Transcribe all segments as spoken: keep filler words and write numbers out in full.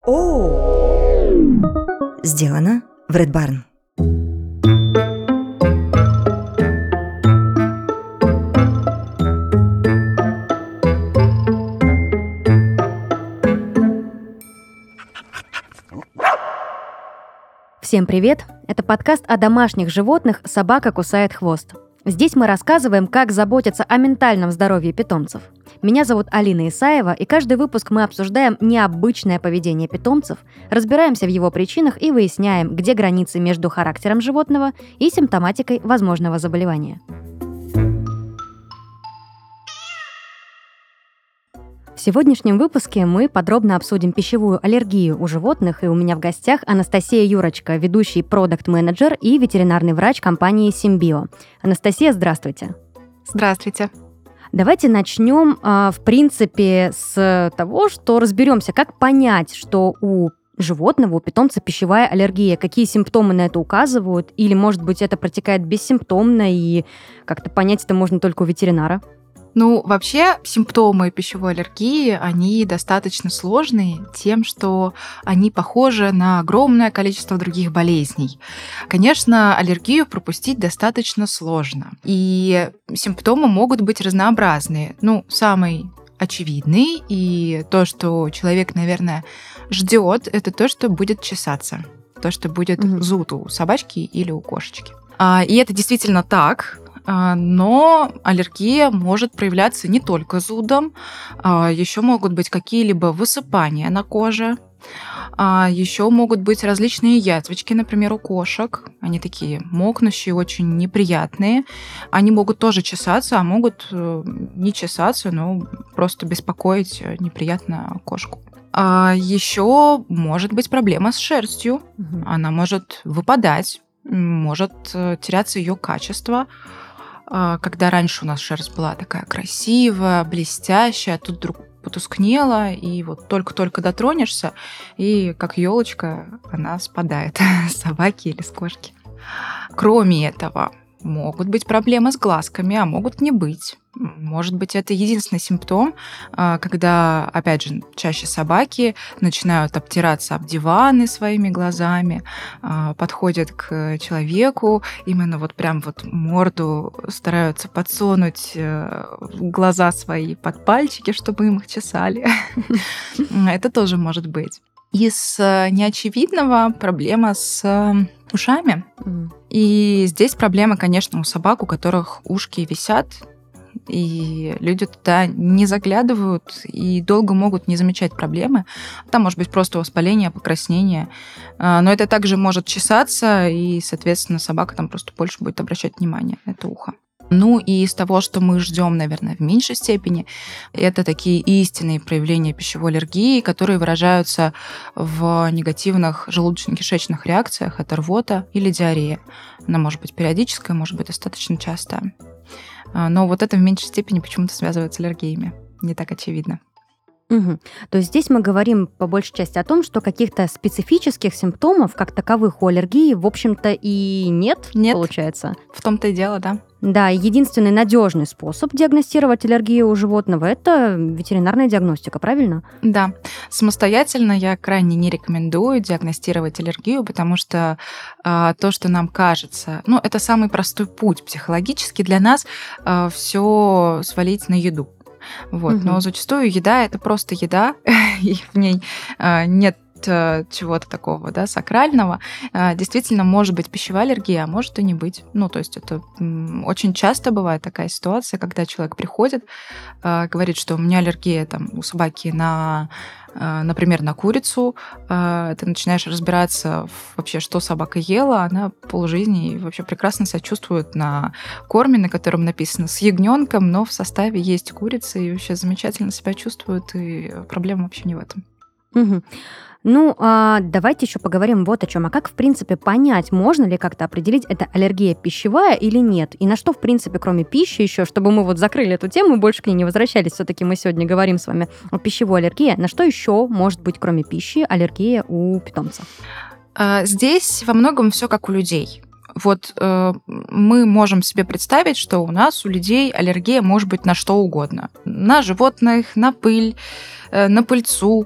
О! Сделано в Red Barn. Всем привет! Это подкаст о домашних животных «Собака кусает хвост». Здесь мы рассказываем, как заботиться о ментальном здоровье питомцев. Меня зовут Алина Исаева, и каждый выпуск мы обсуждаем необычное поведение питомцев, разбираемся в его причинах и выясняем, где границы между характером животного и симптоматикой возможного заболевания. В сегодняшнем выпуске мы подробно обсудим пищевую аллергию у животных, и у меня в гостях Анастасия Юрочка, ведущий продакт-менеджер и ветеринарный врач компании Симбио. Анастасия, здравствуйте. Здравствуйте. Давайте начнем, в принципе, с того, что разберемся, как понять, что у животного, у питомца пищевая аллергия, какие симптомы на это указывают, или, может быть, это протекает бессимптомно, и как-то понять это можно только у ветеринара. Ну, вообще, симптомы пищевой аллергии, они достаточно сложные тем, что они похожи на огромное количество других болезней. Конечно, аллергию пропустить достаточно сложно, и симптомы могут быть разнообразные. Ну, самый очевидный и то, что человек, наверное, ждет, это то, что будет чесаться, то, что будет mm-hmm. зуд у собачки или у кошечки. И это действительно так. Но аллергия может проявляться не только зудом, еще могут быть какие-либо высыпания на коже, еще могут быть различные язвочки, например, у кошек. Они такие мокнущие, очень неприятные. Они могут тоже чесаться, а могут не чесаться, но просто беспокоить неприятно кошку. А еще может быть проблема с шерстью. Угу. Она может выпадать, может теряться ее качество. Когда раньше у нас шерсть была такая красивая, блестящая, тут вдруг потускнела, и вот только-только дотронешься, и как елочка она спадает с собаки или с кошки. Кроме этого, могут быть проблемы с глазками, а могут не быть. Может быть, это единственный симптом, когда, опять же, чаще собаки начинают обтираться об диваны своими глазами, подходят к человеку, именно вот прям вот морду стараются подсунуть глаза свои под пальчики, чтобы им их чесали. Это тоже может быть. Из неочевидного проблема с ушами. И здесь проблема, конечно, у собак, у которых ушки висят, и люди туда не заглядывают и долго могут не замечать проблемы. Там может быть просто воспаление, покраснение. Но это также может чесаться, и, соответственно, собака там просто больше будет обращать внимание на это ухо. Ну и из того, что мы ждем, наверное, в меньшей степени, это такие истинные проявления пищевой аллергии, которые выражаются в негативных желудочно-кишечных реакциях, это рвота или диарея. Она может быть периодическая, может быть достаточно частая. Но вот это в меньшей степени почему-то связывается с аллергиями. Не так очевидно. Угу. То есть здесь мы говорим по большей части о том, что каких-то специфических симптомов, как таковых у аллергии, в общем-то, и нет, нет, получается. В том-то и дело, да. Да, единственный надежный способ диагностировать аллергию у животного – это ветеринарная диагностика, правильно? Да. Самостоятельно я крайне не рекомендую диагностировать аллергию, потому что э, то, что нам кажется, ну, это самый простой путь психологически для нас э, все свалить на еду. Вот. Угу. Но зачастую еда – это просто еда, и в ней э, нет чего-то такого, да, сакрального. Действительно, может быть пищевая аллергия, а может и не быть. Ну, то есть это очень часто бывает такая ситуация, когда человек приходит, говорит, что у меня аллергия там, у собаки на, например, на курицу. Ты начинаешь разбираться вообще, что собака ела, она полжизни вообще прекрасно себя чувствует на корме, на котором написано «с ягненком», но в составе есть курица, и вообще замечательно себя чувствует, и проблема вообще не в этом. Угу. Ну, а давайте еще поговорим вот о чем. А как, в принципе, понять, можно ли как-то определить, это аллергия пищевая или нет? И на что, в принципе, кроме пищи еще, чтобы мы вот закрыли эту тему и больше к ней не возвращались, все-таки мы сегодня говорим с вами о пищевой аллергии. На что еще может быть, кроме пищи, аллергия у питомца? Здесь во многом все как у людей. Вот э, мы можем себе представить, что у нас, у людей, аллергия может быть на что угодно. На животных, на пыль, э, на пыльцу.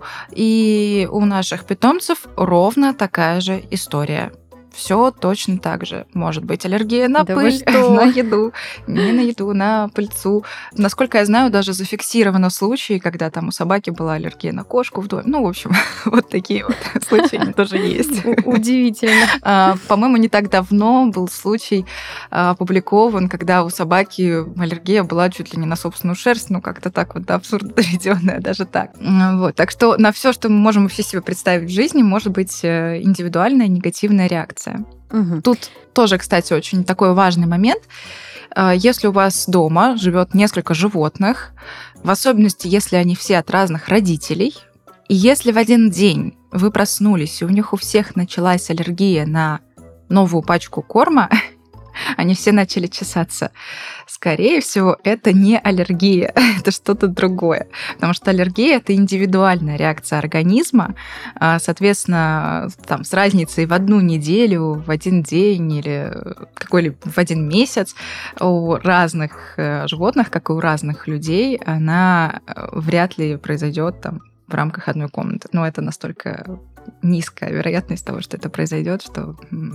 И у наших питомцев ровно такая же история. Все точно так же. Может быть аллергия на Да пыль, на еду, не на еду, на пыльцу. Насколько я знаю, даже зафиксировано случаи, когда там у собаки была аллергия на кошку в доме. Ну, в общем, вот такие вот случаи тоже есть. Удивительно. По-моему, не так давно был случай опубликован, когда у собаки аллергия была чуть ли не на собственную шерсть, ну, как-то так вот абсурдно доведенная, даже так. Вот. Так что на все, что мы можем вообще себе представить в жизни, может быть индивидуальная негативная реакция. Угу. Тут тоже, кстати, очень такой важный момент. Если у вас дома живет несколько животных, в особенности, если они все от разных родителей, и если в один день вы проснулись, и у них у всех началась аллергия на новую пачку корма, они все начали чесаться, скорее всего, это не аллергия, это что-то другое. Потому что аллергия – это индивидуальная реакция организма, соответственно, там, с разницей в одну неделю, в один день или какой-либо в один месяц у разных животных, как и у разных людей, она вряд ли произойдет там в рамках одной комнаты. Но это настолько низкая вероятность того, что это произойдет, что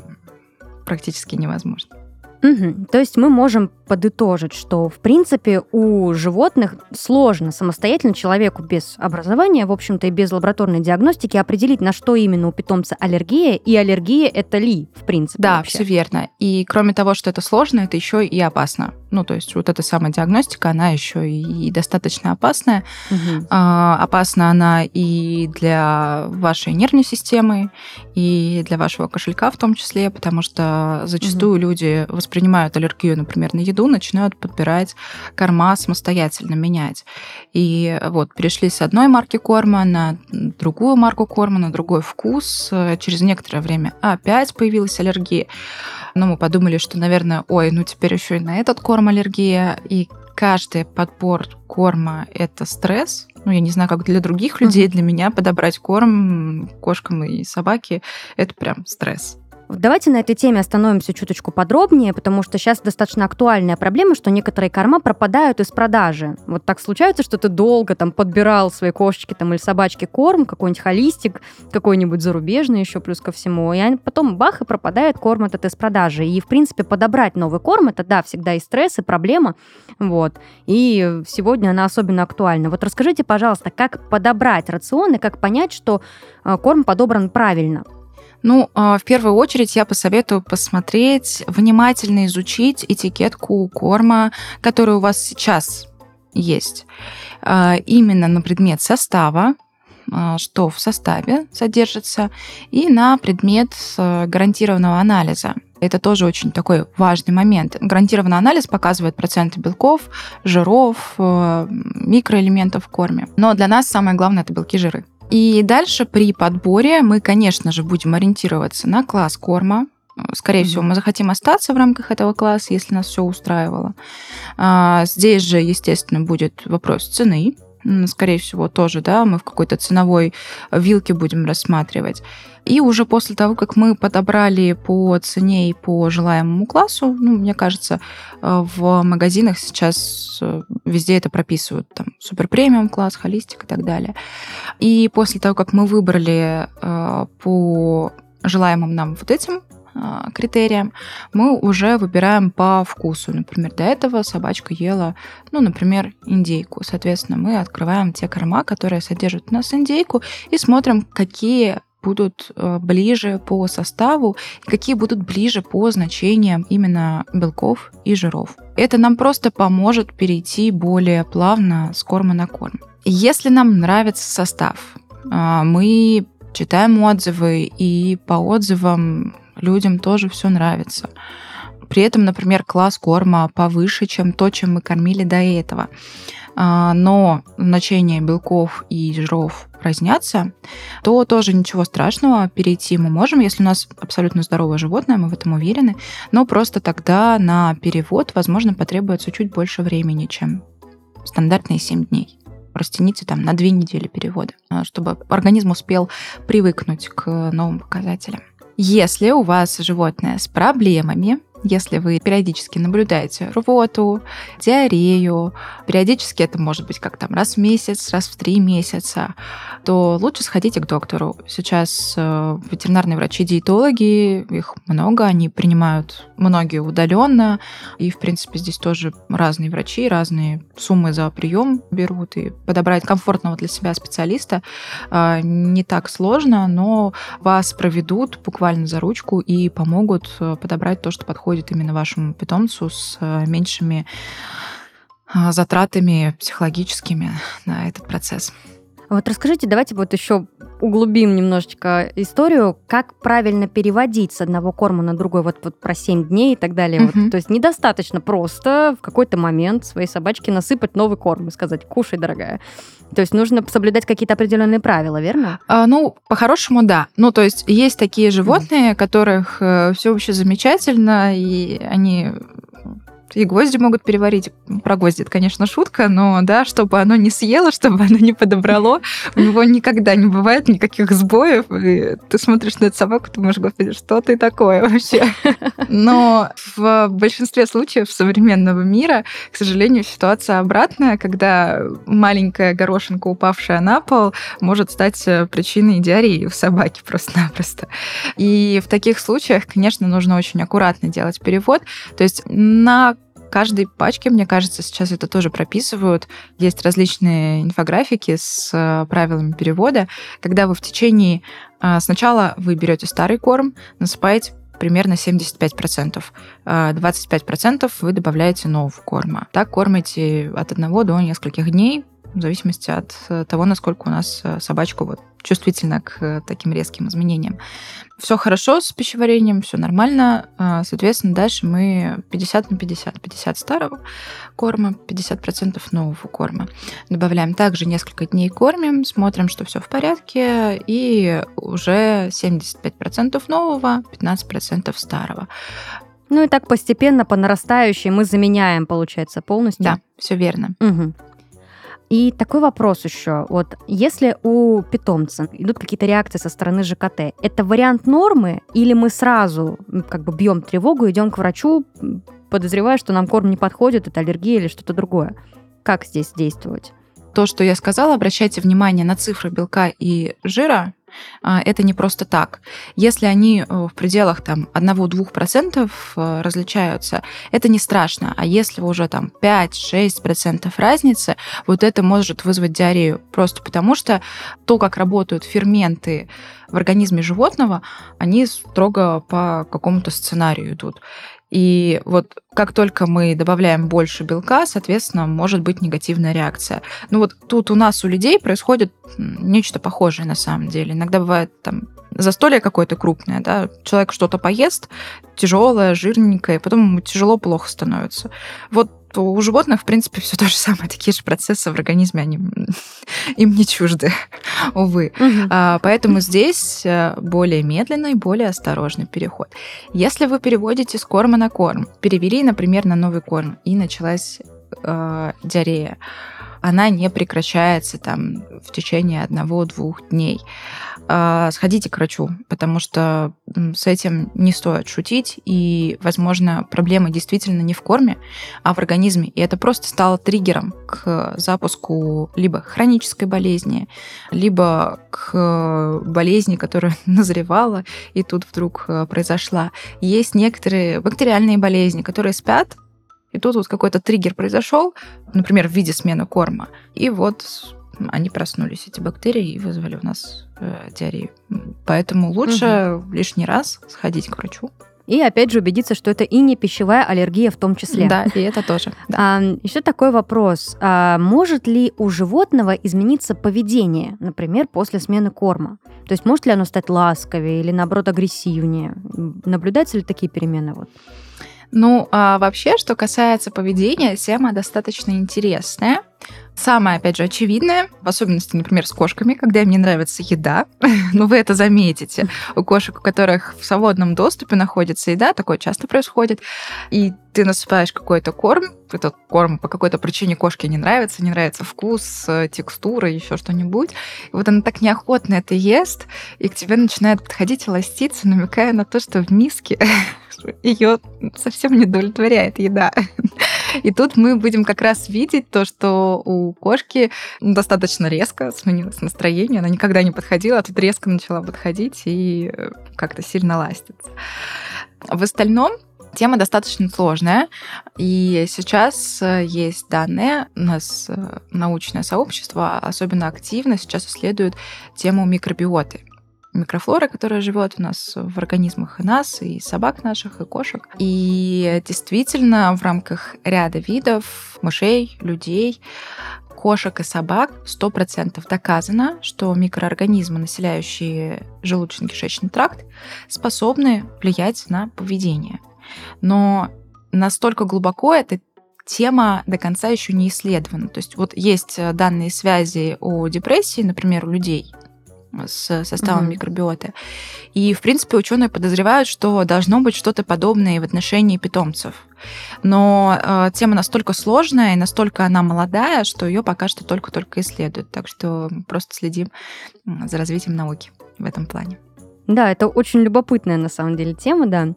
практически невозможно. Угу. То есть мы можем подытожить, что, в принципе, у животных сложно самостоятельно человеку без образования, в общем-то, и без лабораторной диагностики определить, на что именно у питомца аллергия, и аллергия это ли, в принципе. Да, вообще. все верно. И кроме того, что это сложно, это еще и опасно. Ну, то есть вот эта самая диагностика, она еще и достаточно опасная. Угу. А, опасна она и для вашей нервной системы, и для вашего кошелька в том числе, потому что зачастую угу. люди воспринимают аллергию, например, на еду, начинают подбирать корма самостоятельно, менять. И вот перешли с одной марки корма на другую марку корма, на другой вкус. Через некоторое время опять появилась аллергия. Но мы подумали, что, наверное, ой, ну теперь еще и на этот корм аллергия. И каждый подбор корма – это стресс. Ну, я не знаю, как для других людей, для меня подобрать корм кошкам и собаке – это прям стресс. Давайте на этой теме остановимся чуточку подробнее, потому что сейчас достаточно актуальная проблема, что некоторые корма пропадают из продажи. Вот так случается, что ты долго там подбирал своей кошечке там, или собачке корм, какой-нибудь холистик, какой-нибудь зарубежный еще плюс ко всему, и потом бах, и пропадает корм этот из продажи. И, в принципе, подобрать новый корм, это, да, всегда и стресс, и проблема. Вот. И сегодня она особенно актуальна. Вот расскажите, пожалуйста, как подобрать рацион и как понять, что корм подобран правильно? Ну, в первую очередь я посоветую посмотреть, внимательно изучить этикетку корма, который у вас сейчас есть. Именно на предмет состава, что в составе содержится, и на предмет гарантированного анализа. Это тоже очень такой важный момент. Гарантированный анализ показывает проценты белков, жиров, микроэлементов в корме. Но для нас самое главное – это белки, жиры. И дальше при подборе мы, конечно же, будем ориентироваться на класс корма. Скорее mm-hmm. всего, мы захотим остаться в рамках этого класса, если нас все устраивало. Здесь же, естественно, будет вопрос цены. Скорее всего, тоже, да, мы в какой-то ценовой вилке будем рассматривать. И уже после того, как мы подобрали по цене и по желаемому классу, ну, мне кажется, в магазинах сейчас везде это прописывают, там, супер-премиум класс, холистик и так далее. И после того, как мы выбрали по желаемым нам вот этим критериям, мы уже выбираем по вкусу. Например, до этого собачка ела, ну, например, индейку. Соответственно, мы открываем те корма, которые содержат у нас индейку, и смотрим, какие будут ближе по составу, какие будут ближе по значениям именно белков и жиров. Это нам просто поможет перейти более плавно с корма на корм. Если нам нравится состав, мы читаем отзывы, и по отзывам людям тоже все нравится. При этом, например, класс корма повыше, чем то, чем мы кормили до этого. Но значения белков и жиров разнятся, то тоже ничего страшного, перейти мы можем, если у нас абсолютно здоровое животное, мы в этом уверены, но просто тогда на перевод, возможно, потребуется чуть больше времени, чем стандартные семь дней. Растяните там на две недели перевода, чтобы организм успел привыкнуть к новым показателям. Если у вас животное с проблемами, если вы периодически наблюдаете рвоту, диарею, периодически это может быть как там раз в месяц, раз в три месяца, то лучше сходите к доктору. Сейчас ветеринарные врачи-диетологи, их много, они принимают многие удаленно, и, в принципе, здесь тоже разные врачи, разные суммы за прием берут, и подобрать комфортного для себя специалиста не так сложно, но вас проведут буквально за ручку и помогут подобрать то, что подходит именно вашему питомцу с меньшими затратами психологическими на этот процесс. Вот расскажите, давайте вот еще углубим немножечко историю, как правильно переводить с одного корма на другой, вот, вот про семь дней и так далее. Uh-huh. Вот, то есть недостаточно просто в какой-то момент своей собачке насыпать новый корм и сказать: кушай, дорогая. То есть нужно соблюдать какие-то определенные правила, верно? А, ну, по-хорошему, да. Ну, то есть есть такие животные, uh-huh. которых э, все вообще замечательно, и они... и гвозди могут переварить. Про гвозди это, конечно, шутка, но да, чтобы оно не съело, чтобы оно не подобрало, у него никогда не бывает никаких сбоев. И ты смотришь на эту собаку, ты думаешь: господи, что ты такое вообще? Но в большинстве случаев современного мира, к сожалению, ситуация обратная, когда маленькая горошинка, упавшая на пол, может стать причиной диареи у собаки просто-напросто. И в таких случаях, конечно, нужно очень аккуратно делать перевод. То есть на каждой пачке, мне кажется, сейчас это тоже прописывают. Есть различные инфографики с правилами перевода, когда вы в течение... Сначала вы берете старый корм, насыпаете примерно семьдесят пять процентов. двадцать пять процентов вы добавляете нового корма. Так кормите от одного до нескольких дней, в зависимости от того, насколько у нас собачка вот чувствительна к таким резким изменениям. Все хорошо с пищеварением, все нормально. Соответственно, дальше мы пятьдесят на пятьдесят. пятьдесят старого корма, пятьдесят процентов нового корма. Добавляем также несколько дней, кормим, смотрим, что все в порядке, и уже семьдесят пять процентов нового, пятнадцать процентов старого. Ну и так постепенно, по нарастающей мы заменяем, получается, полностью. Да, все верно. Угу. И такой вопрос еще. Вот если у питомца идут какие-то реакции со стороны ЖКТ, это вариант нормы, или мы сразу как бы бьем тревогу, идем к врачу, подозревая, что нам корм не подходит, это аллергия или что-то другое? Как здесь действовать? То, что я сказала, обращайте внимание на цифры белка и жира. Это не просто так. Если они в пределах там, один-два процента различаются, это не страшно. А если уже там пять-шесть процентов разницы, вот это может вызвать диарею. Просто потому что то, как работают ферменты в организме животного, они строго по какому-то сценарию идут. И вот как только мы добавляем больше белка, соответственно, может быть негативная реакция. Ну вот тут у нас, у людей, происходит нечто похожее на самом деле. Иногда бывает там застолье какое-то крупное, да, человек что-то поест, тяжелое, жирненькое, потом ему тяжело, плохо становится. Вот у животных, в принципе, все то же самое. Такие же процессы в организме, они им не чужды, увы. Угу. А, поэтому здесь более медленный, более осторожный переход. Если вы переводите с корма на корм, перевели, например, на новый корм, и началась э, диарея, она не прекращается там в течение одного-двух дней. Сходите к врачу, потому что с этим не стоит шутить, и, возможно, проблема действительно не в корме, а в организме. И это просто стало триггером к запуску либо хронической болезни, либо к болезни, которая назревала и тут вдруг произошла. Есть некоторые бактериальные болезни, которые спят, и тут вот какой-то триггер произошел, например, в виде смены корма, и вот они проснулись, эти бактерии, и вызвали у нас э, диарею. Поэтому лучше угу. лишний раз сходить к врачу. И опять же убедиться, что это и не пищевая аллергия в том числе. Да, и это тоже. Да. А, еще такой вопрос. А может ли у животного измениться поведение, например, после смены корма? То есть может ли оно стать ласковее или, наоборот, агрессивнее? Наблюдаются ли такие перемены? Вот? Ну, а вообще, что касается поведения, тема достаточно интересная. Самое, опять же, очевидное, в особенности, например, с кошками, когда им не нравится еда, но вы это заметите. У кошек, у которых в свободном доступе находится еда, такое часто происходит, и ты насыпаешь какой-то корм, этот корм по какой-то причине кошке не нравится, не нравится вкус, текстура, еще что-нибудь. И вот она так неохотно это ест, и к тебе начинает подходить и ластиться, намекая на то, что в миске ее совсем не удовлетворяет еда. И тут мы будем как раз видеть то, что у кошки достаточно резко сменилось настроение. Она никогда не подходила, а тут резко начала подходить и как-то сильно ластиться. В остальном тема достаточно сложная, и сейчас есть данные, у нас научное сообщество особенно активно сейчас исследует тему микробиоты. Микрофлора, которая живет у нас в организмах и нас, и собак наших, и кошек. И действительно, в рамках ряда видов мышей, людей, кошек и собак сто процентов доказано, что микроорганизмы, населяющие желудочно-кишечный тракт, способны влиять на поведение. Но настолько глубоко эта тема до конца еще не исследована. То есть вот есть данные связи о депрессии, например, у людей, с составом mm-hmm. микробиоты. И, в принципе, ученые подозревают, что должно быть что-то подобное в отношении питомцев. Но э, тема настолько сложная и настолько она молодая, что ее пока что только-только исследуют. Так что просто следим за развитием науки в этом плане. Да, это очень любопытная на самом деле тема, да.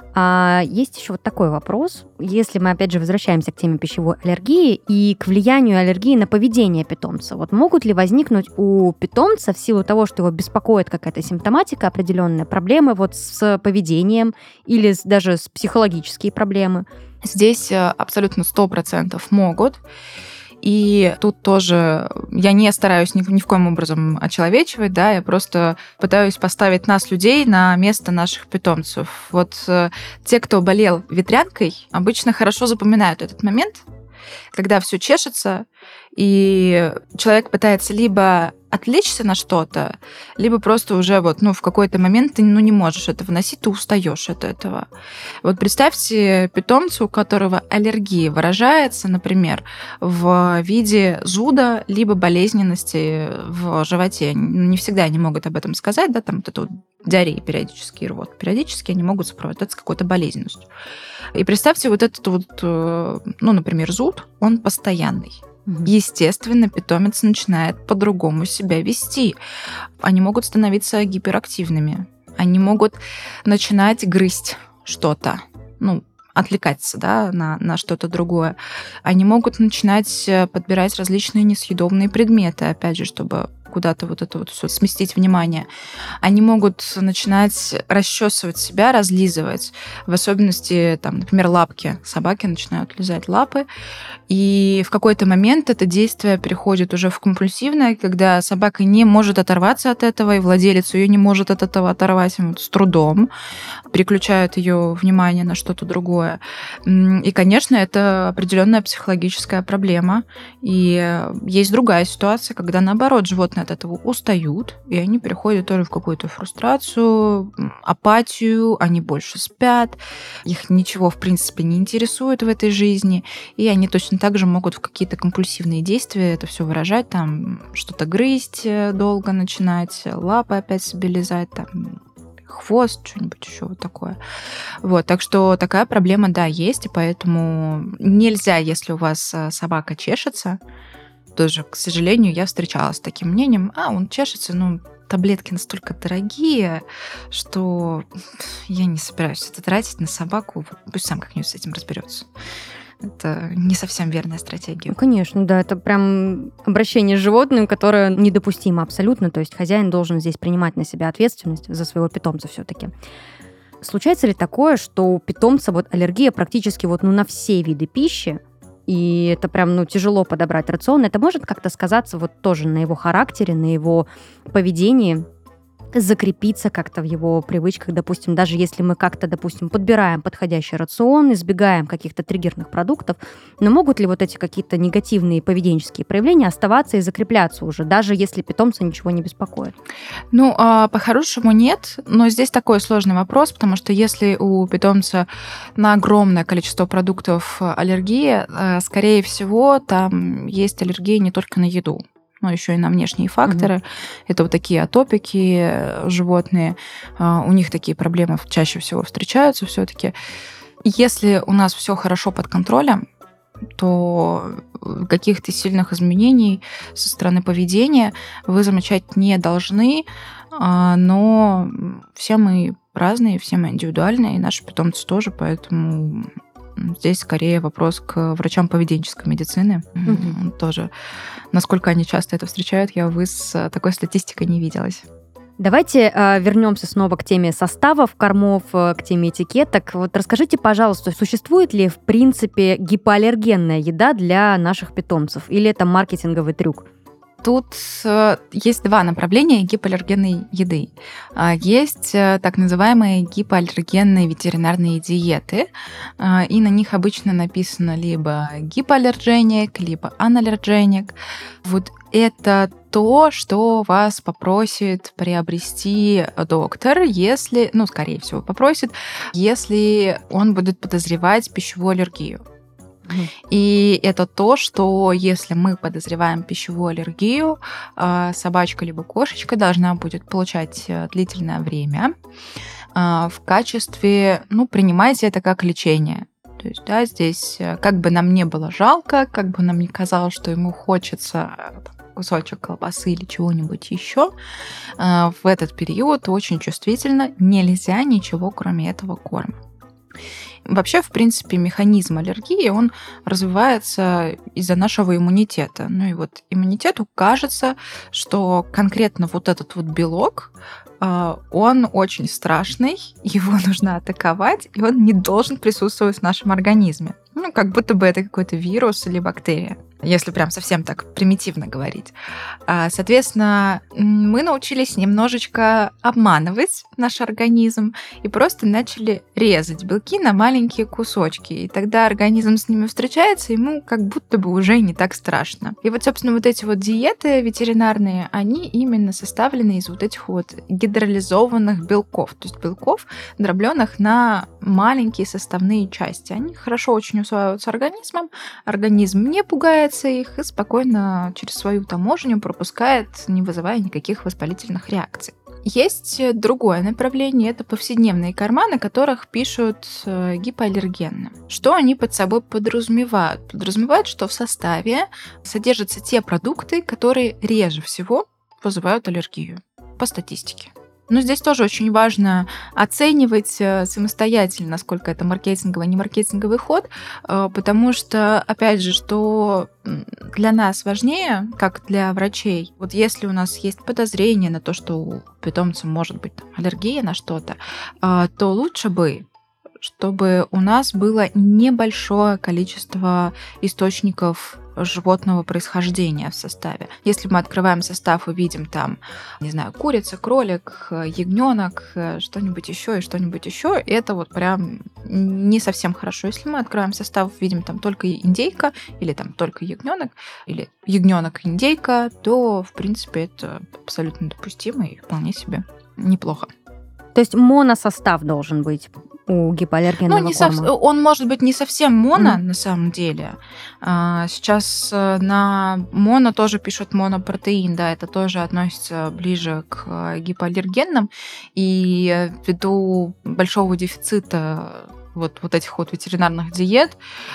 А есть еще вот такой вопрос. Если мы, опять же, возвращаемся к теме пищевой аллергии и к влиянию аллергии на поведение питомца, вот могут ли возникнуть у питомца в силу того, что его беспокоит какая-то симптоматика, определенные проблемы вот с поведением или даже с психологические проблемы? Здесь абсолютно сто процентов могут. И тут тоже я не стараюсь ни, ни в коем образом очеловечивать, да, я просто пытаюсь поставить нас, людей, на место наших питомцев. Вот э, те, кто болел ветрянкой, обычно хорошо запоминают этот момент, когда все чешется, и человек пытается либо отвлечься на что-то, либо просто уже вот, ну, в какой-то момент ты ну, не можешь это выносить, ты устаешь от этого. Вот представьте питомца, у которого аллергия выражается, например, в виде зуда, либо болезненности в животе. Не всегда они могут об этом сказать, да, там вот это вот диарея периодически, рвот. Периодически они могут сопровождаться какой-то болезненностью. И представьте вот этот вот, ну, например, зуд, он постоянный. Естественно, питомец начинает по-другому себя вести. Они могут становиться гиперактивными. Они могут начинать грызть что-то, ну, отвлекаться, да, на, на что-то другое. Они могут начинать подбирать различные несъедобные предметы, опять же, чтобы куда-то вот это вот все сместить внимание. Они могут начинать расчесывать себя, разлизывать. В особенности, там, например, лапки. Собаки начинают лизать лапы. И в какой-то момент это действие переходит уже в компульсивное, когда собака не может оторваться от этого, и владелец ее не может от этого оторвать вот, с трудом. Переключают ее внимание на что-то другое. И, конечно, это определенная психологическая проблема. И есть другая ситуация, когда, наоборот, животные от этого устают, и они переходят тоже в какую-то фрустрацию, апатию, они больше спят, их ничего, в принципе, не интересует в этой жизни, и они точно так же могут в какие-то компульсивные действия это все выражать, там, что-то грызть долго начинать, лапы опять себе лизать, там, хвост, что-нибудь еще вот такое. Вот, так что такая проблема, да, есть, и поэтому нельзя, если у вас собака чешется, тоже, к сожалению, я встречалась с таким мнением, а, он чешется, ну, таблетки настолько дорогие, что я не собираюсь это тратить на собаку, пусть сам как-нибудь с этим разберется. Это не совсем верная стратегия. Ну, конечно, да, это прям обращение с животным, которое недопустимо абсолютно, то есть хозяин должен здесь принимать на себя ответственность за своего питомца все-таки. Случается ли такое, что у питомца вот аллергия практически вот, ну, на все виды пищи, и это прям, ну, тяжело подобрать рацион. Это может как-то сказаться вот тоже на его характере, на его поведении? закрепиться как-то в его привычках, допустим, даже если мы как-то, допустим, подбираем подходящий рацион, избегаем каких-то триггерных продуктов, но могут ли вот эти какие-то негативные поведенческие проявления оставаться и закрепляться уже, даже если питомца ничего не беспокоит? Ну, по-хорошему нет, но здесь такой сложный вопрос, потому что если у питомца на огромное количество продуктов аллергия, скорее всего, там есть аллергия не только на еду, но еще и на внешние факторы. Mm-hmm. Это вот такие атопики животные. У них такие проблемы чаще всего встречаются все-таки. Если у нас все хорошо под контролем, то каких-то сильных изменений со стороны поведения вы замечать не должны, но все мы разные, все мы индивидуальные, и наши питомцы тоже, поэтому здесь скорее вопрос к врачам поведенческой медицины. Mm-hmm. Тоже, насколько они часто это встречают, я, увы, с такой статистикой не виделась. Давайте э, вернемся снова к теме составов кормов, э, к теме этикеток. Вот расскажите, пожалуйста, существует ли в принципе гипоаллергенная еда для наших питомцев, или это маркетинговый трюк? Тут есть два направления гипоаллергенной еды. Есть так называемые гипоаллергенные ветеринарные диеты, и на них обычно написано либо гипоаллергеник, либо аналлергеник. Вот это то, что вас попросит приобрести доктор, если, ну, скорее всего, попросит, если он будет подозревать пищевую аллергию. И это то, что если мы подозреваем пищевую аллергию, собачка либо кошечка должна будет получать длительное время в качестве, ну, принимайте это как лечение. То есть, да, здесь как бы нам не было жалко, как бы нам не казалось, что ему хочется кусочек колбасы или чего-нибудь еще, в этот период очень чувствительно нельзя ничего, кроме этого корма. Вообще, в принципе, механизм аллергии, он развивается из-за нашего иммунитета. Ну и вот иммунитету кажется, что конкретно вот этот вот белок, он очень страшный, его нужно атаковать, и он не должен присутствовать в нашем организме. Ну, как будто бы это какой-то вирус или бактерия, если прям совсем так примитивно говорить. Соответственно, мы научились немножечко обманывать наш организм и просто начали резать белки на маленькие кусочки. И тогда организм с ними встречается, ему как будто бы уже не так страшно. И вот, собственно, вот эти вот диеты ветеринарные, они именно составлены из вот этих вот гидролизованных белков, то есть белков, дробленных на маленькие составные части. Они хорошо очень усваиваются организмом, организм не пугается их и спокойно через свою таможню пропускает, не вызывая никаких воспалительных реакций. Есть другое направление, это повседневные корма, на которых пишут гипоаллергенным. Что они под собой подразумевают? Подразумевают, что в составе содержатся те продукты, которые реже всего вызывают аллергию, по статистике. Но здесь тоже очень важно оценивать самостоятельно, насколько это маркетинговый, не маркетинговый ход, потому что, опять же, что для нас важнее, как для врачей, вот если у нас есть подозрение на то, что у питомца может быть там аллергия на что-то, то лучше бы, чтобы у нас было небольшое количество источников животного происхождения в составе. Если мы открываем состав и видим там, не знаю, курица, кролик, ягненок, что-нибудь еще и что-нибудь еще, это вот прям не совсем хорошо. Если мы открываем состав, видим там только индейка или там только ягненок, или ягненок и индейка, то, в принципе, это абсолютно допустимо и вполне себе неплохо. То есть моносостав должен быть у гипоаллергенного ну, не корма? Сов... Он может быть не совсем моно, mm-hmm. на самом деле. Сейчас на моно тоже пишут монопротеин, да, это тоже относится ближе к гипоаллергенным. И ввиду большого дефицита вот, вот этих вот ветеринарных диет,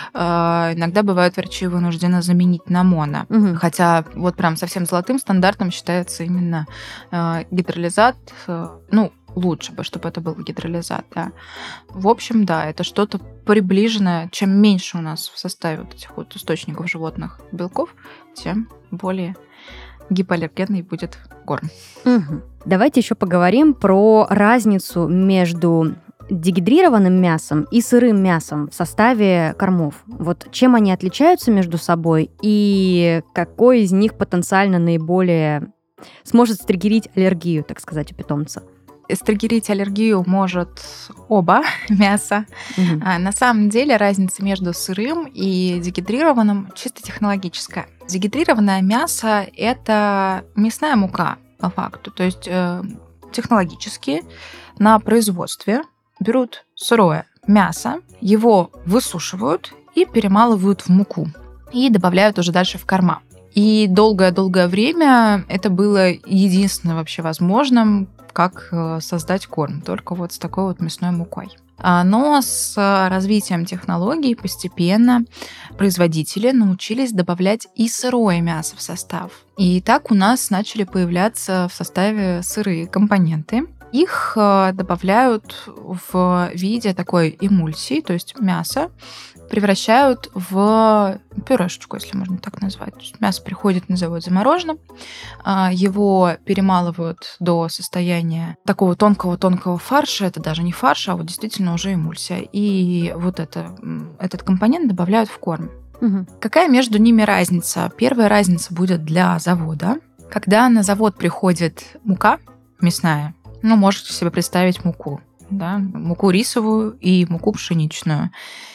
иногда бывают врачи вынуждены заменить на моно. Mm-hmm. Хотя вот прям совсем золотым стандартом считается именно гидролизат, ну, лучше бы, чтобы это был гидролизат, да. В общем, да, это что-то приближенное. Чем меньше у нас в составе вот этих вот источников животных белков, тем более гипоаллергенный будет корм. Угу. Давайте еще поговорим про разницу между дегидрированным мясом и сырым мясом в составе кормов. Вот чем они отличаются между собой и какой из них потенциально наиболее сможет стригерить аллергию, так сказать, у питомца? Стригерить аллергию может оба мяса. Угу. А, на самом деле разница между сырым и дегидрированным чисто технологическая. Дегидрированное мясо – это мясная мука, по факту. То есть э, технологически на производстве берут сырое мясо, его высушивают и перемалывают в муку. И добавляют уже дальше в корма. И долгое-долгое время это было единственное вообще возможным, как создать корм, только вот с такой вот мясной мукой. Но с развитием технологий постепенно производители научились добавлять и сырое мясо в состав. И так у нас начали появляться в составе сырые компоненты. Их добавляют в виде такой эмульсии, то есть мясо превращают в пюрешечку, если можно так назвать. То есть мясо приходит на завод замороженным, его перемалывают до состояния такого тонкого-тонкого фарша. Это даже не фарш, а вот действительно уже эмульсия. И вот это, этот компонент добавляют в корм. Угу. Какая между ними разница? Первая разница будет для завода. Когда на завод приходит мука мясная, ну, можете себе представить муку, да, муку рисовую и муку пшеничную.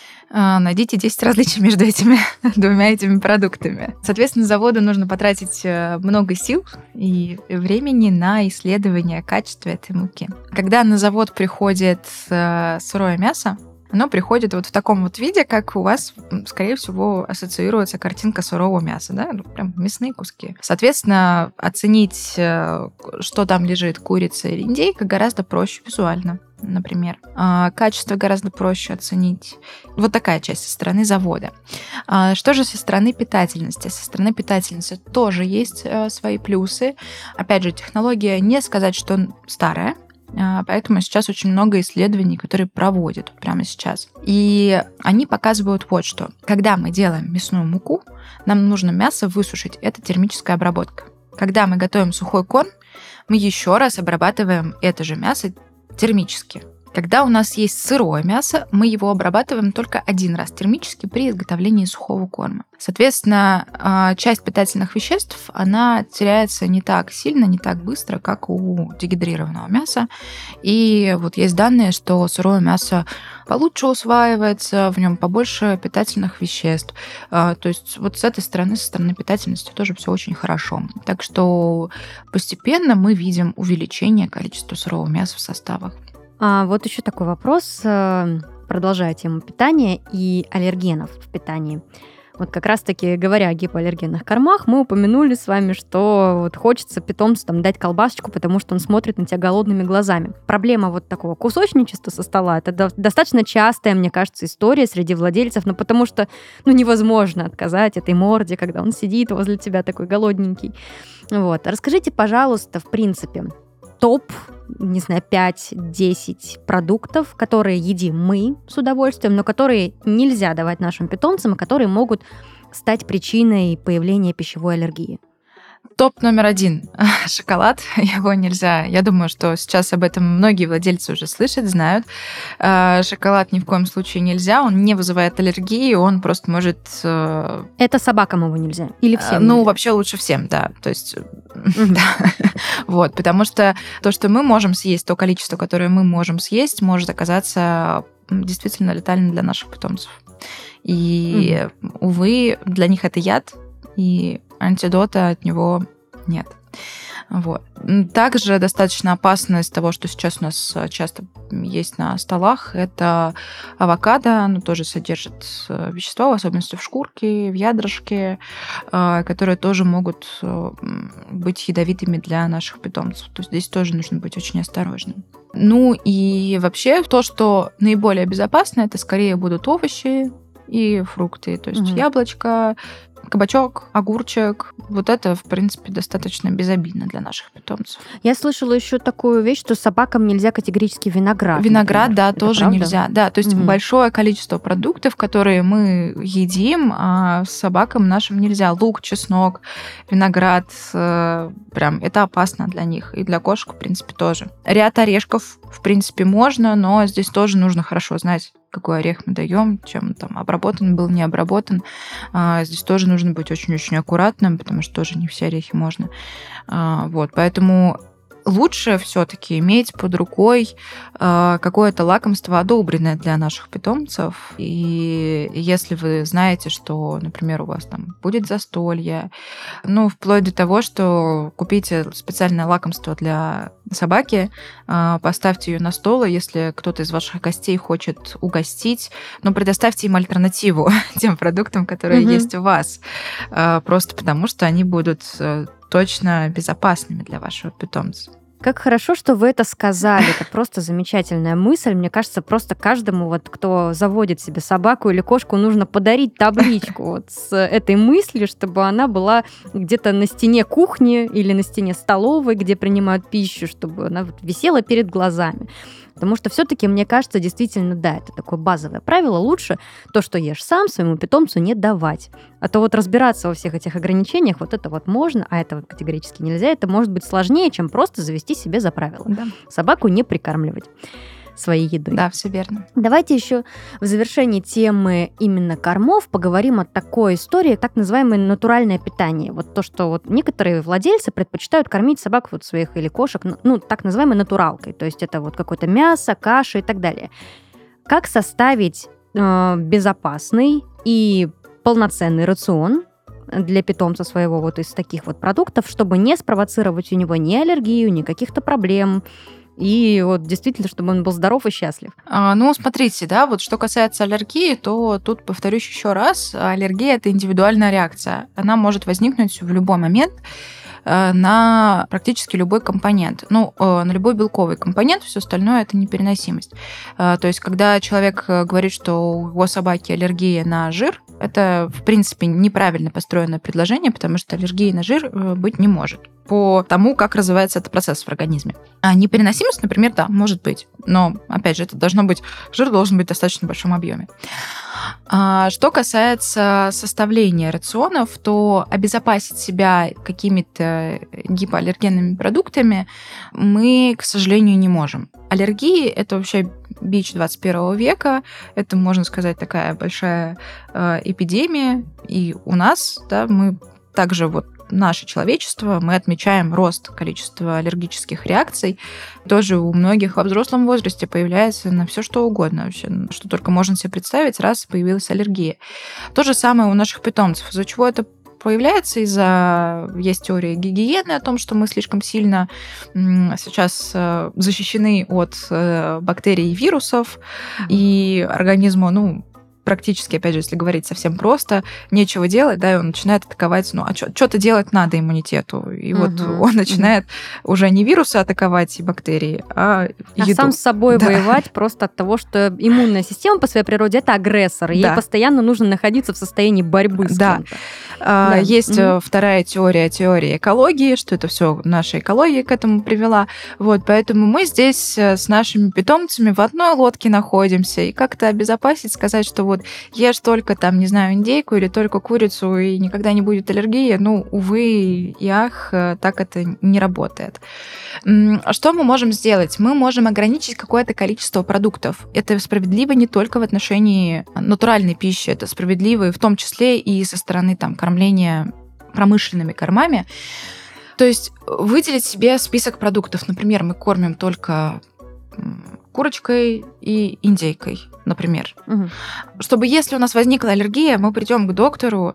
Найдите десять различий между этими двумя этими продуктами. Соответственно, заводу нужно потратить много сил и времени на исследование качества этой муки. Когда на завод приходит сырое мясо, оно приходит вот в таком вот виде, как у вас, скорее всего, ассоциируется картинка сырого мяса, да, ну, прям мясные куски. Соответственно, оценить, что там лежит, курица или индейка, гораздо проще визуально, например. Качество гораздо проще оценить. Вот такая часть со стороны завода. Что же со стороны питательности? Со стороны питательности тоже есть свои плюсы. Опять же, технология не сказать, что старая, поэтому сейчас очень много исследований, которые проводят прямо сейчас. И они показывают вот что. Когда мы делаем мясную муку, нам нужно мясо высушить. Это термическая обработка. Когда мы готовим сухой корм, мы еще раз обрабатываем это же мясо термически. Когда у нас есть сырое мясо, мы его обрабатываем только один раз термически при изготовлении сухого корма. Соответственно, часть питательных веществ, она теряется не так сильно, не так быстро, как у дегидрированного мяса. И вот есть данные, что сырое мясо получше усваивается, в нем побольше питательных веществ. То есть вот с этой стороны, со стороны питательности тоже все очень хорошо. Так что постепенно мы видим увеличение количества сырого мяса в составах. А вот еще такой вопрос, продолжая тему питания и аллергенов в питании. Вот как раз-таки, говоря о гипоаллергенных кормах, мы упомянули с вами, что вот хочется питомцу там дать колбасочку, потому что он смотрит на тебя голодными глазами. Проблема вот такого кусочничества со стола – это до- достаточно частая, мне кажется, история среди владельцев, ну потому что ну, невозможно отказать этой морде, когда он сидит возле тебя такой голодненький. Вот. Расскажите, пожалуйста, в принципе, топ, не знаю, пять-десять продуктов, которые едим мы с удовольствием, но которые нельзя давать нашим питомцам, и которые могут стать причиной появления пищевой аллергии. Топ номер один – шоколад. Его нельзя. Я думаю, что сейчас об этом многие владельцы уже слышат, знают. Шоколад ни в коем случае нельзя. Он не вызывает аллергии, он просто может… Это собакам его нельзя? Или всем? Ну, нельзя? вообще лучше всем, да. То есть, да. Вот, потому что то, что мы можем съесть, то количество, которое мы можем съесть, может оказаться действительно летальным для наших питомцев. И, увы, для них это яд, и антидота от него нет. Вот. Также достаточно опасно из того, что сейчас у нас часто есть на столах, это авокадо. Оно тоже содержит вещества, в особенности в шкурке, в ядрышке, которые тоже могут быть ядовитыми для наших питомцев. То есть здесь тоже нужно быть очень осторожным. Ну и вообще то, что наиболее безопасно, это скорее будут овощи и фрукты. То есть угу. яблочко, кабачок, огурчик. Вот это, в принципе, достаточно безобидно для наших питомцев. Я слышала еще такую вещь, что собакам нельзя категорически виноград. Виноград, например. да, Это тоже правда? нельзя. Да, то есть угу. большое количество продуктов, которые мы едим, а собакам нашим нельзя. Лук, чеснок, виноград, прям это опасно для них. И для кошек, в принципе, тоже. Ряд орешков, в принципе, можно, но здесь тоже нужно хорошо знать какой орех мы даем, чем там обработан был, не обработан. Здесь тоже нужно быть очень-очень аккуратным, потому что тоже не все орехи можно. Вот, поэтому лучше все-таки иметь под рукой э, какое-то лакомство, одобренное для наших питомцев. И если вы знаете, что, например, у вас там будет застолье, ну, вплоть до того, что купите специальное лакомство для собаки, э, поставьте ее на стол, и если кто-то из ваших гостей хочет угостить, но предоставьте им альтернативу тем продуктам, которые mm-hmm. есть у вас. Э, просто потому, что они будут э, точно безопасными для вашего питомца. Как хорошо, что вы это сказали. Это просто замечательная мысль. Мне кажется, просто каждому, вот, кто заводит себе собаку или кошку, нужно подарить табличку вот с этой мыслью, чтобы она была где-то на стене кухни или на стене столовой, где принимают пищу, чтобы она вот висела перед глазами. Потому что все-таки, мне кажется, действительно, да, это такое базовое правило. Лучше то, что ешь сам, своему питомцу не давать. А то вот разбираться во всех этих ограничениях, вот это вот можно, а это вот категорически нельзя, это может быть сложнее, чем просто завести себе за правило. Да. Собаку не прикармливать своей едой. Да, все верно. Давайте еще в завершении темы именно кормов поговорим о такой истории, так называемое натуральное питание. Вот то, что вот некоторые владельцы предпочитают кормить собак вот своих или кошек, ну, так называемой натуралкой. То есть это вот какое-то мясо, каша и так далее. Как составить э, безопасный и полноценный рацион для питомца своего вот из таких вот продуктов, чтобы не спровоцировать у него ни аллергию, ни каких-то проблем, и вот действительно, чтобы он был здоров и счастлив. А, ну, смотрите, да, вот что касается аллергии, то тут, повторюсь еще раз, аллергия – это индивидуальная реакция. Она может возникнуть в любой момент на практически любой компонент. Ну, на любой белковый компонент, все остальное – это непереносимость. То есть, когда человек говорит, что у его собаки аллергия на жир, это, в принципе, неправильно построенное предложение, потому что аллергии на жир быть не может по тому, как развивается этот процесс в организме. А непереносимость, например, да, может быть. Но, опять же, это должно быть, жир должен быть в достаточно большом объеме. А что касается составления рационов, то обезопасить себя какими-то гипоаллергенными продуктами мы, к сожалению, не можем. Аллергии – это вообще бич двадцать первого века. Это, можно сказать, такая большая э, эпидемия. И у нас, да, мы также вот наше человечество, мы отмечаем рост количества аллергических реакций. Тоже у многих во взрослом возрасте появляется на все что угодно вообще, что только можно себе представить, раз появилась аллергия. То же самое у наших питомцев. Из-за чего это появляется? Из-за... Есть теория гигиены о том, что мы слишком сильно сейчас защищены от бактерий и вирусов, и организму, ну, практически, опять же, если говорить совсем просто, нечего делать, да, и он начинает атаковать, ну, а что-то делать надо иммунитету. И угу. вот он начинает угу. уже не вирусы атаковать и бактерии, а еду. А сам с собой да. воевать просто от того, что иммунная система по своей природе – это агрессор, и да. ей постоянно нужно находиться в состоянии борьбы с да. кем-то. А, да. Есть угу. вторая теория, теория экологии, что это все наша экология к этому привела. Вот, поэтому мы здесь с нашими питомцами в одной лодке находимся, и как-то обезопасить, сказать, что вот ешь только там, не знаю, индейку или только курицу, и никогда не будет аллергии, ну, увы и ах, так это не работает. Что мы можем сделать? Мы можем ограничить какое-то количество продуктов. Это справедливо не только в отношении натуральной пищи, это справедливо в том числе и со стороны там, кормления промышленными кормами. То есть выделить себе список продуктов. Например, мы кормим только курочкой и индейкой, например. Угу. Чтобы, если у нас возникла аллергия, мы придем к доктору,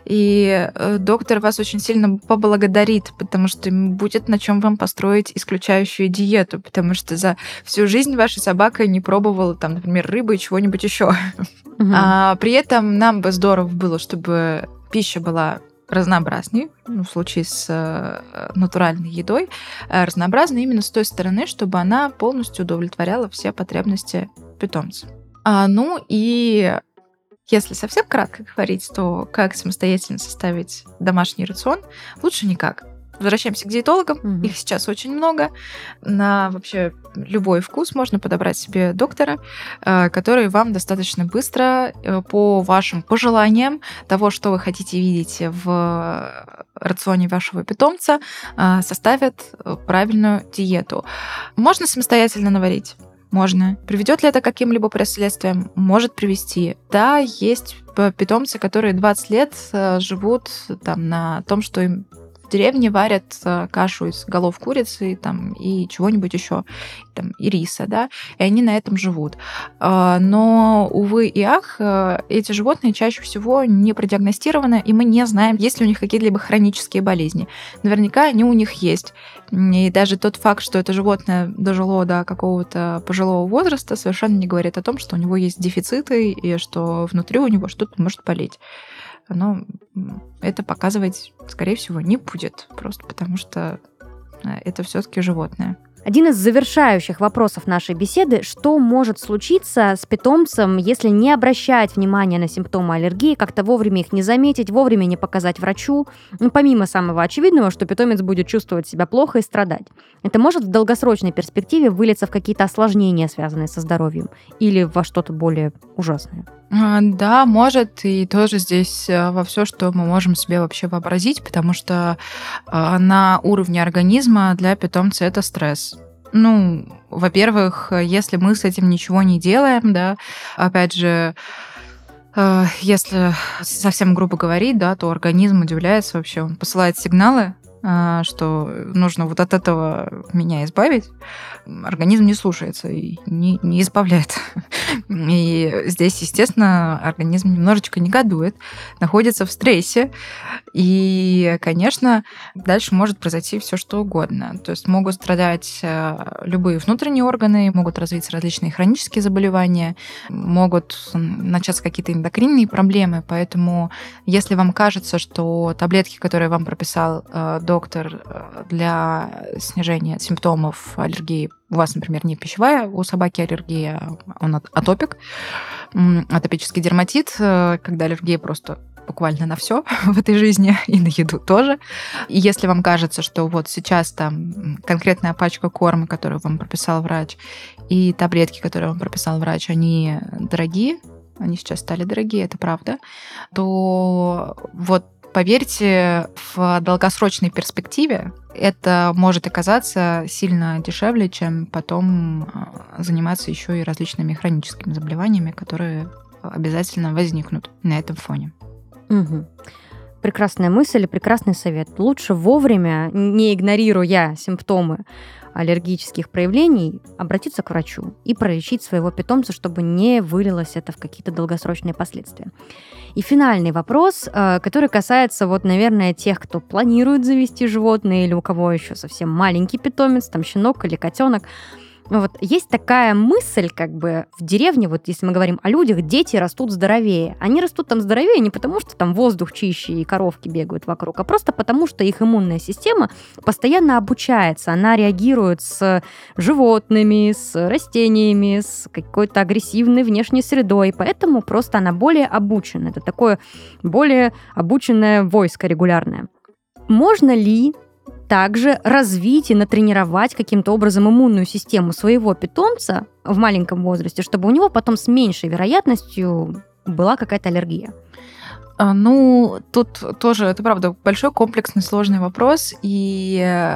и доктор вас очень сильно поблагодарит, потому что будет на чем вам построить исключающую диету, потому что за всю жизнь ваша собака не пробовала, там, например, рыбы и чего-нибудь еще. Угу. А при этом нам бы здорово было, чтобы пища была разнообразней, ну, в случае с э, натуральной едой, э, разнообразной именно с той стороны, чтобы она полностью удовлетворяла все потребности питомца. А, ну и если совсем кратко говорить, то как самостоятельно составить домашний рацион, лучше никак. Возвращаемся к диетологам, mm-hmm. их сейчас очень много. На вообще любой вкус можно подобрать себе доктора, который вам достаточно быстро по вашим пожеланиям того, что вы хотите видеть в рационе вашего питомца, составят правильную диету. Можно самостоятельно наварить. можно. Приведет ли это к каким-либо последствиям? Может привести. Да, есть питомцы, которые двадцать лет живут там, на том, что им в деревне варят кашу из голов курицы там, и чего-нибудь еще, там, и риса, да, и они на этом живут. Но, увы и ах, эти животные чаще всего не продиагностированы, и мы не знаем, есть ли у них какие-либо хронические болезни. Наверняка они у них есть. И даже тот факт, что это животное дожило до какого-то пожилого возраста, совершенно не говорит о том, что у него есть дефициты и что внутри у него что-то может болеть. Но это показывать, скорее всего, не будет, просто потому что это все-таки животное. Один из завершающих вопросов нашей беседы: что может случиться с питомцем, если не обращать внимания на симптомы аллергии, как-то вовремя их не заметить, вовремя не показать врачу, ну, помимо самого очевидного, что питомец будет чувствовать себя плохо и страдать? Это может в долгосрочной перспективе вылиться в какие-то осложнения, связанные со здоровьем, или во что-то более ужасное? Да, может, и тоже здесь во все, что мы можем себе вообще вообразить, потому что на уровне организма для питомца это стресс. Ну, во-первых, если мы с этим ничего не делаем, да, опять же, если совсем грубо говорить, да, то организм удивляется вообще, он посылает сигналы, что нужно вот от этого меня избавить, организм не слушается и не, не избавляет. И здесь, естественно, организм немножечко негодует, находится в стрессе, и, конечно, дальше может произойти все что угодно. То есть могут страдать любые внутренние органы, могут развиться различные хронические заболевания, могут начаться какие-то эндокринные проблемы, поэтому если вам кажется, что таблетки, которые вам прописал доктор для снижения симптомов аллергии, у вас, например, не пищевая, у собаки аллергия, он атопик, атопический дерматит, когда аллергия просто буквально на все в этой жизни, и на еду тоже. И если вам кажется, что вот сейчас там конкретная пачка корма, которую вам прописал врач, и таблетки, которые вам прописал врач, они дорогие, они сейчас стали дорогие, это правда, то вот поверьте, в долгосрочной перспективе это может оказаться сильно дешевле, чем потом заниматься еще и различными хроническими заболеваниями, которые обязательно возникнут на этом фоне. Угу. Прекрасная мысль и прекрасный совет. Лучше вовремя, не игнорируя симптомы аллергических проявлений, обратиться к врачу и пролечить своего питомца, чтобы не вылилось это в какие-то долгосрочные последствия. И финальный вопрос, который касается, вот, наверное, тех, кто планирует завести животное или у кого еще совсем маленький питомец, там щенок или котенок. Вот есть такая мысль, как бы в деревне, вот если мы говорим о людях, дети растут здоровее. Они растут там здоровее не потому, что там воздух чище и коровки бегают вокруг, а просто потому, что их иммунная система постоянно обучается. Она реагирует с животными, с растениями, с какой-то агрессивной внешней средой. Поэтому просто она более обучена. Это такое более обученное войско регулярное. Можно ли также развить и натренировать каким-то образом иммунную систему своего питомца в маленьком возрасте, чтобы у него потом с меньшей вероятностью была какая-то аллергия? Ну, тут тоже, это правда, большой комплексный сложный вопрос. И,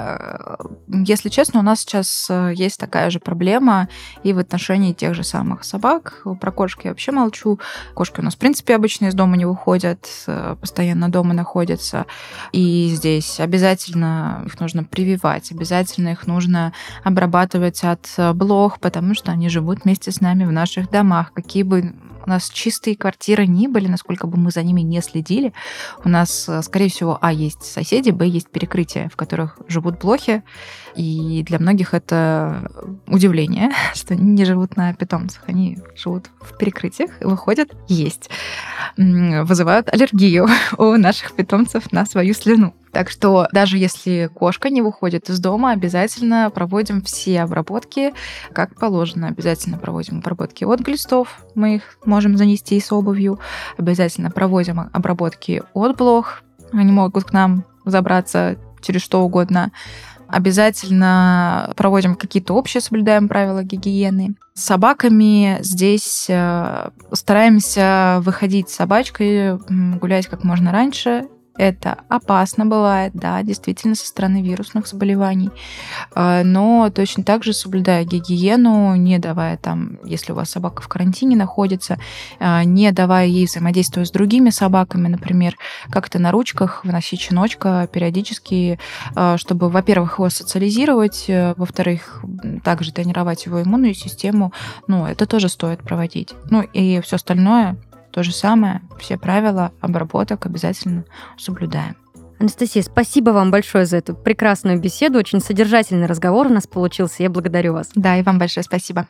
если честно, у нас сейчас есть такая же проблема и в отношении тех же самых собак. Про кошки я вообще молчу. Кошки у нас, в принципе, обычно из дома не выходят, постоянно дома находятся. И здесь обязательно их нужно прививать, обязательно их нужно обрабатывать от блох, потому что они живут вместе с нами в наших домах. Какие бы у нас чистые квартиры ни были, насколько бы мы за ними не следили, у нас, скорее всего, а, есть соседи, б, есть перекрытия, в которых живут блохи, и для многих это удивление, что они не живут на питомцах, они живут в перекрытиях, выходят есть, вызывают аллергию у наших питомцев на свою слюну. Так что даже если кошка не выходит из дома, обязательно проводим все обработки, как положено. Обязательно проводим обработки от глистов, мы их можем занести с обувью. Обязательно проводим обработки от блох, они могут к нам забраться через что угодно. Обязательно проводим какие-то общие, соблюдаем правила гигиены. С собаками здесь стараемся выходить с собачкой, гулять как можно раньше. Это опасно бывает, да, действительно, со стороны вирусных заболеваний. Но точно так же соблюдая гигиену, не давая там, если у вас собака в карантине находится, не давая ей взаимодействовать с другими собаками, например, как-то на ручках выносить щеночка периодически, чтобы, во-первых, его социализировать, во-вторых, также тренировать его иммунную систему. Ну, это тоже стоит проводить. Ну, и все остальное то же самое, все правила обработок обязательно соблюдаем. Анастасия, спасибо вам большое за эту прекрасную беседу. Очень содержательный разговор у нас получился. Я благодарю вас. Да, и вам большое спасибо.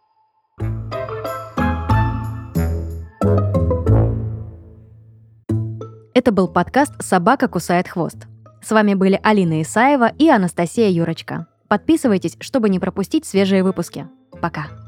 Это был подкаст «Собака кусает хвост». С вами были Алина Исаева и Анастасия Юрочка. Подписывайтесь, чтобы не пропустить свежие выпуски. Пока.